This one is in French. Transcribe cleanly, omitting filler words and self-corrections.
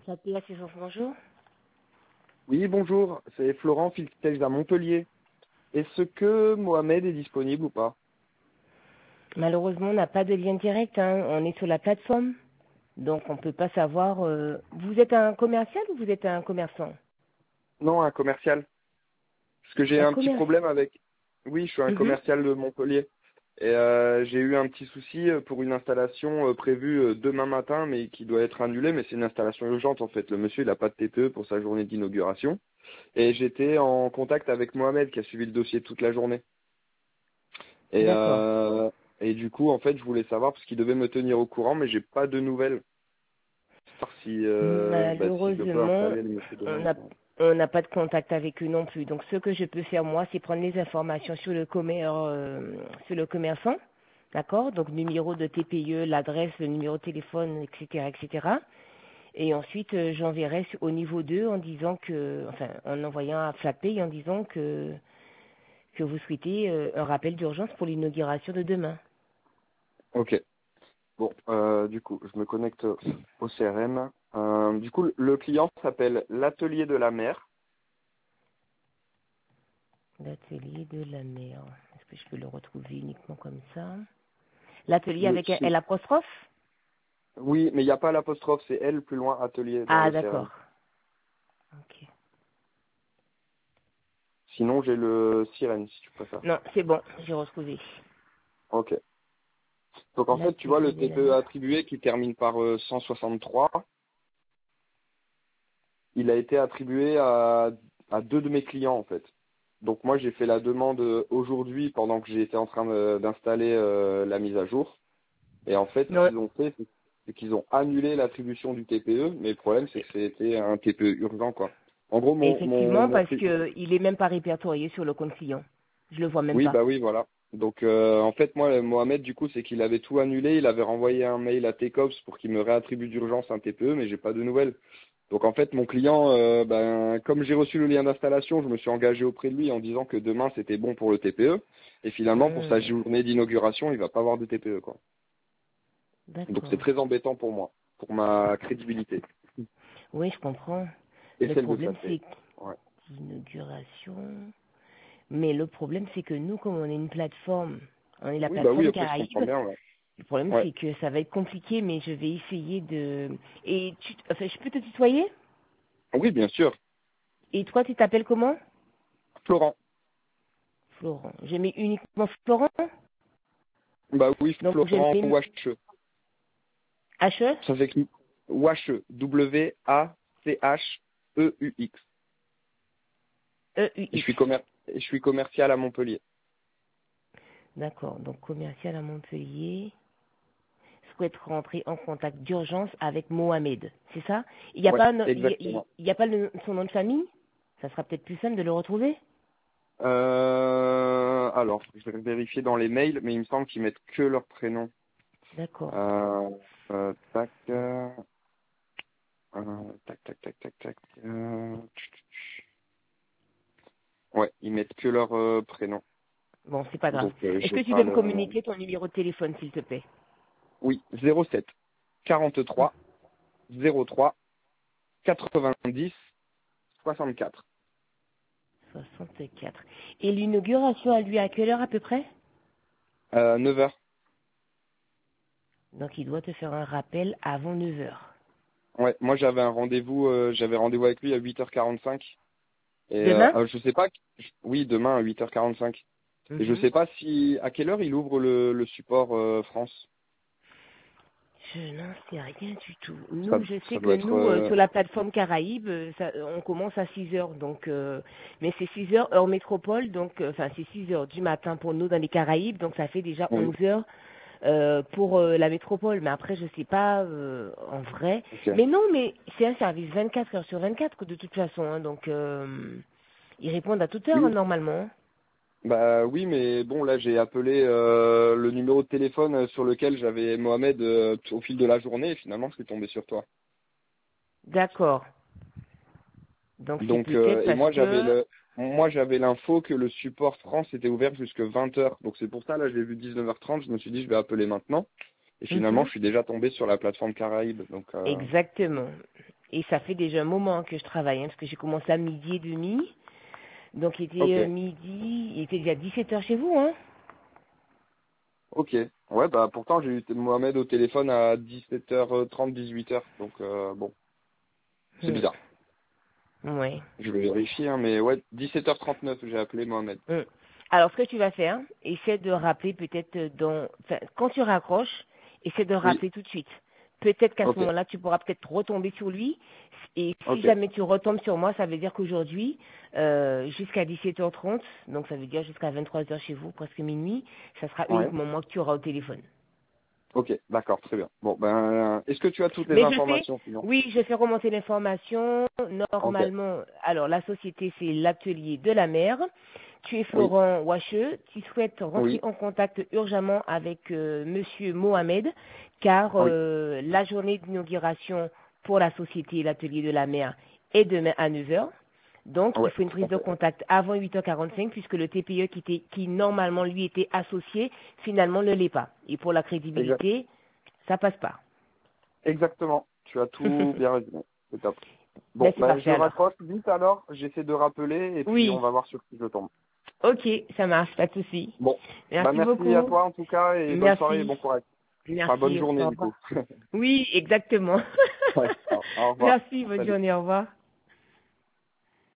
SAP Assistance, bonjour. Oui, bonjour, c'est Florent Filtech à Montpellier. Est-ce que Mohamed est disponible ou pas? Malheureusement, on n'a pas de lien direct, hein. On est sur la plateforme, donc on ne peut pas savoir. Vous êtes un commercial ou vous êtes un commerçant? Non, un commercial. Parce que j'ai Un un petit commerce. problème avec... Oui, je suis un Mhm. commercial de Montpellier. Et j'ai eu un petit souci pour une installation prévue demain matin, mais qui doit être annulée, mais c'est une installation urgente en fait. Le monsieur, il n'a pas de TPE pour sa journée d'inauguration. Et j'étais en contact avec Mohamed qui a suivi le dossier toute la journée. Et, D'accord. euh, et du coup, en fait, je voulais savoir parce qu'il devait me tenir au courant, mais j'ai pas de nouvelles. Savoir si je peux Malheureusement, installer le monsieur on demain. n'a on n'a pas de contact avec eux non plus. Donc, ce que je peux faire, moi, c'est prendre les informations sur sur le commerçant. D'accord? Donc, numéro de TPE, l'adresse, le numéro de téléphone, etc., etc. Et ensuite, j'enverrai au niveau 2 en disant en envoyant un flappé et en disant que vous souhaitez un rappel d'urgence pour l'inauguration de demain. Ok. Bon, du coup, je me connecte au CRM. Du coup, le client s'appelle l'Atelier de la Mer. L'atelier de la mer. Est-ce que je peux le retrouver uniquement comme ça? L'atelier Le, avec un c'est- L apostrophe? oui, mais il n'y a pas l'apostrophe, c'est L plus loin, Atelier dans Ah, le d'accord. CRM. Ok. Sinon, j'ai le Sirène, si tu préfères. Non, c'est bon, j'ai retrouvé. Ok. Donc en fait, tu vois, L'atelier le de la TPE mer. attribué qui termine par 163, il a été attribué à deux de mes clients, en fait. Donc moi, j'ai fait la demande aujourd'hui pendant que j'étais en train d'installer la mise à jour. Et en fait, ce Non, qu'ils ont fait, c'est qu'ils ont annulé l'attribution du TPE, mais le problème, c'est que c'était un TPE urgent, quoi. En gros, effectivement, parce que il est même pas répertorié sur le compte client. Je le vois même oui, pas. bah oui, voilà. Donc, en fait, moi, Mohamed, du coup, c'est qu'il avait tout annulé. Il avait renvoyé un mail à Tecops pour qu'il me réattribue d'urgence un TPE, mais j'ai pas de nouvelles. Donc, en fait, mon client, comme j'ai reçu le lien d'installation, je me suis engagé auprès de lui en disant que demain, c'était bon pour le TPE. Et finalement, pour sa Hmm, journée d'inauguration, il va pas avoir de TPE, quoi. Donc, c'est d'accord. très embêtant pour moi, pour ma crédibilité. Oui, je comprends. Et Le celle de problème, SAP. c'est Ouais. l'inauguration. Mais le problème, c'est que nous, comme on est une plateforme, on est la Oui, bah oui, plateforme après, je comprends Caraïbes, bien, ouais. le problème, Ouais. c'est que ça va être compliqué, mais je vais essayer de... je peux te tutoyer? Oui, bien sûr. Et toi, tu t'appelles comment? Florent. Florent. Je mets uniquement Florent. Bah oui, Donc, je Florent mets Wache. HE. Ça s'écrit Wache. W-A-C-H-E-U-X. Et E-U-X. je suis commercial à Montpellier. D'accord. Donc, commercial à Montpellier souhaite rentrer en contact d'urgence avec Mohamed. C'est ça? Il n'y a Ouais, pas, exactement. il y a pas son nom de famille? Ça sera peut-être plus simple de le retrouver? Alors, je vais vérifier dans les mails, mais il me semble qu'ils mettent que leur prénom. D'accord. Euh, tac, tac, tac, tac, tac, tac. Ouais, ils mettent que leur prénom. Bon, c'est pas grave. Donc, Est-ce j'ai que tu pas peux me le... communiquer ton numéro de téléphone, s'il te plaît? Oui, 07 43 03 90 64. 64. Et l'inauguration a lieu à quelle heure à peu près? 9 heures. Donc il doit te faire un rappel avant 9 heures. Ouais, moi j'avais rendez-vous avec lui à 8h45. Et Demain? je sais pas, oui, demain à 8h45. Et je Mhm. sais pas si, à quelle heure il ouvre le support France. Je n'en sais rien du tout. Ça, Nous, je sais ça que doit être, nous, sur la plateforme Caraïbes, on commence à 6 heures. Donc, mais c'est 6 heures heure métropole. Donc, c'est 6 heures du matin pour nous dans les Caraïbes. Donc, ça fait déjà oui, 11 heures pour la métropole. Mais après, je sais pas en vrai. ok. Mais non, mais c'est un service 24 heures sur 24 de toute façon. Hein. Donc, ils répondent à toute heure hein, Oui, normalement. Hein. bah oui, mais bon, là j'ai appelé le numéro de téléphone sur lequel j'avais Mohamed au fil de la journée et finalement je suis tombé sur toi. D'accord. Donc, c'est Donc, peut-être et parce que... moi j'avais l'info que le support France était ouvert jusque 20h. Donc c'est pour ça, là j'ai vu 19h30, je me suis dit je vais appeler maintenant. Et finalement Mhm. je suis déjà tombé sur la plateforme Caraïbes. Donc, Exactement. Et ça fait déjà un moment que je travaille, parce que j'ai commencé à midi et demi. Donc, il était Ok. midi, il était déjà 17 heures chez vous, hein? Ok. Ouais, bah pourtant j'ai eu Mohamed au téléphone à 17h30, 18h. Donc bon, c'est Hmm. bizarre. Ouais. Je vais vérifier, hein, mais ouais, 17h39 j'ai appelé Mohamed. Hmm. Alors, ce que tu vas faire, essaie de rappeler peut-être quand tu raccroches, essaie de Oui. rappeler tout de suite. Peut-être qu'à ce Ok. moment-là, tu pourras peut-être retomber sur lui. Et si Ok. jamais tu retombes sur moi, ça veut dire qu'aujourd'hui, jusqu'à 17h30, donc ça veut dire jusqu'à 23h chez vous, presque minuit, ça sera Ouais. uniquement moi que tu auras au téléphone. Ok. D'accord. Très bien. Bon, ben, est-ce que tu as toutes les Mais je sais, informations sinon? oui, je fais remonter l'information. Ok. Normalement, alors la société, c'est l'atelier de la mer. Tu es Oui. Florent Wacheux. Tu souhaites rentrer Oui. en contact urgemment avec Monsieur Mohamed, car Oui. la journée d'inauguration pour la société l'atelier de la mer est demain à 9 heures. Donc, il Ouais. faut une Tout prise à de fait. contact avant 8h45, puisque le TPE qui normalement lui était associé, finalement ne l'est pas. Et pour la Exact. crédibilité, ça passe pas. Exactement. Tu as tout bien résumé. C'est top. Ben, Bon, c'est ben, parfait je alors. raccroche vite alors. J'essaie de rappeler et puis on Oui, va voir sur qui je tombe. ok, ça marche, pas de souci. Bon. Bah, Merci merci à beaucoup. toi en tout cas et bonne soirée et Merci. bon courage. Enfin, bonne Merci. journée Au du revoir. coup. Oui, exactement. Ouais. Au revoir. Merci, bonne Salut. journée, au revoir.